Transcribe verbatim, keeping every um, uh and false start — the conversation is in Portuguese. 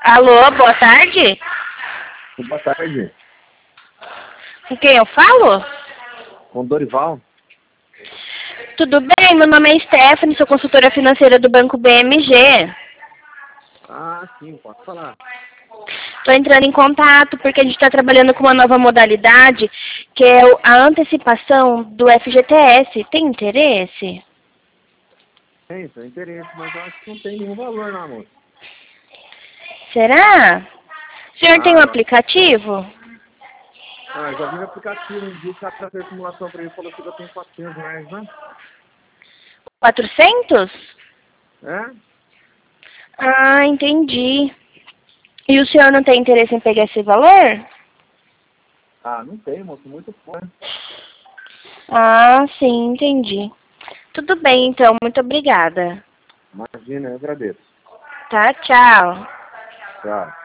Alô, boa tarde. Boa tarde. Com quem eu falo? Com Dorival. Tudo bem? Meu nome é Stephanie, sou consultora financeira do Banco B M G. Ah, sim, pode falar. Estou entrando em contato porque a gente está trabalhando com uma nova modalidade, que é o- a antecipação do F G T S. Tem interesse? Tem, tem interesse, mas eu acho que não tem nenhum valor lá, moço. Será? O senhor tem um Ah, aplicativo? ah, eu já vi no aplicativo, um dia o cara pra fazer simulação pra ele, falou que eu tenho quatrocentos reais, né? quatrocentos? É? Ah, entendi. E o senhor não tem interesse em pegar esse valor? Ah, não tem, moço, muito pouco. Ah, sim, entendi. Tudo bem, então. Muito obrigada. Imagina, eu agradeço. Tá, tchau. Tchau.